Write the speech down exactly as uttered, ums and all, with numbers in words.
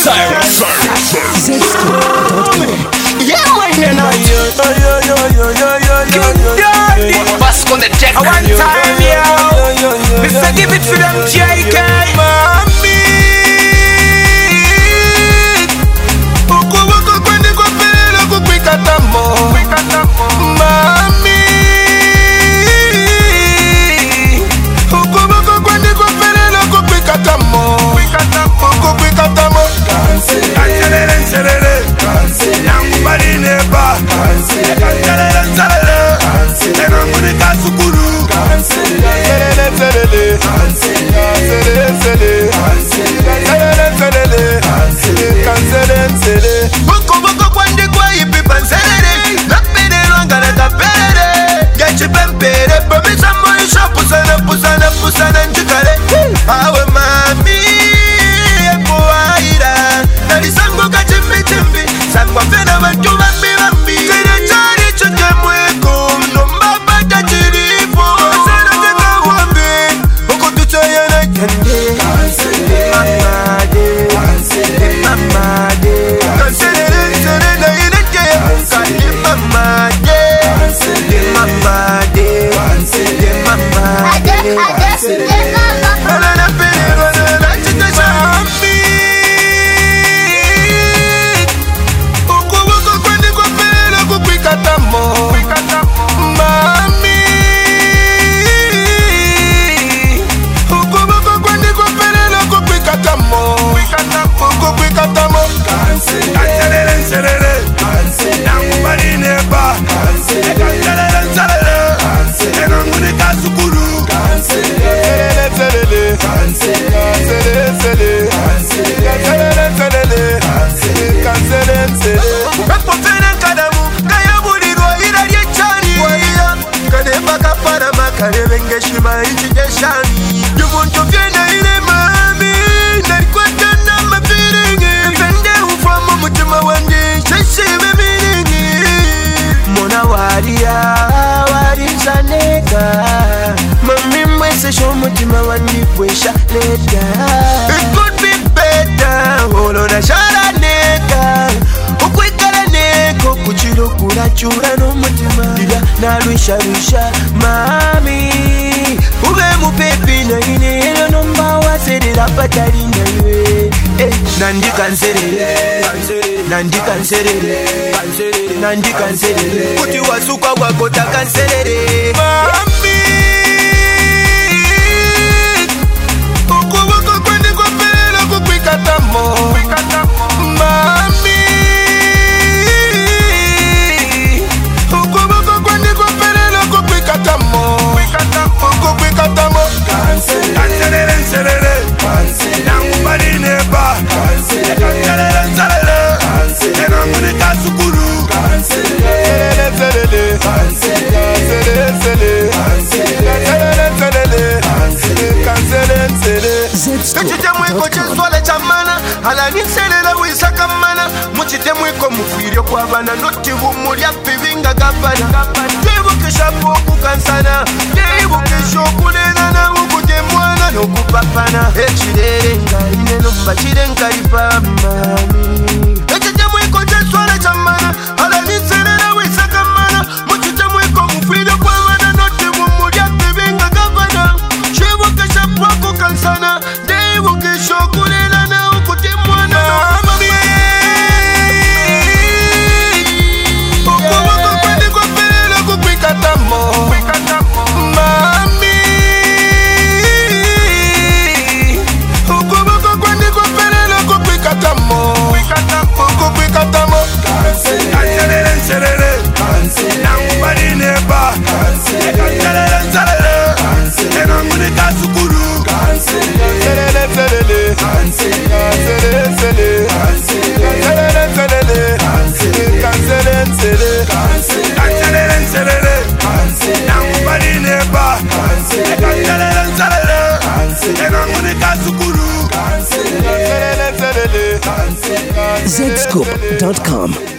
Cyrus. Zscoop dot com. Yeah, man, you know. Yo, yo, yo, yo, yo, yo, yo, yo, yo. Bask on the deck. One time, yo. Mister Give it to them, J K. Mami. Uku wako kwende kwa pele kukwika tamo. Mami. Uku wako kwende kwa pele kukwika tamo. Kukwika tamo. Kanselele, kanselele. Nambari neba. Kanselele, kanselele. Enamune kasukuru. Kanselele, kanselele. Kanselele, kanselele. Kanselele, kanselele. Kanselele, kanselele. Boko boko kwande kwa ipi panselele. Napere lwangana kapere. Gachi pempere. Pamisa moisha pusana pusana pusana njikale. Awe mami. Epo aira. Nalisango kachimbi chimbi. Sangwa fena bantu bambi bambi. Kere chari chote mweko. Nomba bata chiripo. Sana teka wambi. Oko tuchayana kende. Mamade. Mamade. Kanselele selele ineke. Kani mamade. Mamade. Mamade. Alana pere alana chita shambi. Uko wako kwende kwa pele kukwika tamo. Mami. Uko wako kwende kwa pele kukwika tamo. Kukwika tamo. Kanselele kanselele. Nambari neba. Kanselele kanselele. Enamune kasukuru. Kanselele kanselele. Kanselele kanselele. Kanselele kanselele. Kanselele kanselele. Epo fena kadamu. Kaya bulirwa ira ryechani. Waira. Kademba kapara makarebe ngeshima inchigeshani. Yumuntu vyena ire mami. Naikwata na mafiringi. Fende ufamu mutima wanje. Sheshibe miringi. Mona waria. Warisa nega. Mami mwese show mutima wanje pwesha leta. It could be better. Holo na shara nega. Ukwikala neko kuchiro kurachura no mutima. Dida na rusha rusha. Mami. Ube mupepi na ine. Elo nomba waserera patari na iwe. Eh, nandi kanserere. Nandi kanserere. Nandi kanserere. Kuti wasuka wakota kanserere. Mami. Uko wako kwende kwa pele kukwika tamo. Mami. Uko wako kwende kwa pele kukwika tamo. Kukwika tamo. Kanselele kanselele. Nambari neba. Kanselele kanselele. Enamune kasukuru. Kanselele kanselele. Kanselele kanselele. Kanselele kanselele. Kanselele kanselele. Zscoop mwiko cheswala chamana. Alani selele wisaka mana. Muchite mwiko mufiryo kwa bana. Noti vumulia pivinga gabana. Devu kisha poku kansana. Devu kisho kunena na ukute mwana no kupapana. Echirere nga ine nomba chirenga ipa mami. Echite mwiko cheswala chamana. Alani selele wisaka mana. Muchite mwiko mufiryo kwa bana. Noti vumulia pivinga gabana. Devu kisha poku kansana. Devu kisho kunena na ukute mwana no mami. Uko wako kwende kwa pele kukwika tamo. Mami. Uko wako kwende kwa pele kukwika tamo. Kukwika tamo. Kanselele kanselele. Nambari neba. Kanselele kanselele. Enamune kasukuru. Kanselele kanselele. Kanselele kanselele. Kanselele kanselele. Kanselele kanselele. Kanselele kanselele. Nambari neba. Kanselele kanselele. Enamune kasukuru. Kanselele kanselele. Zscoop dot com.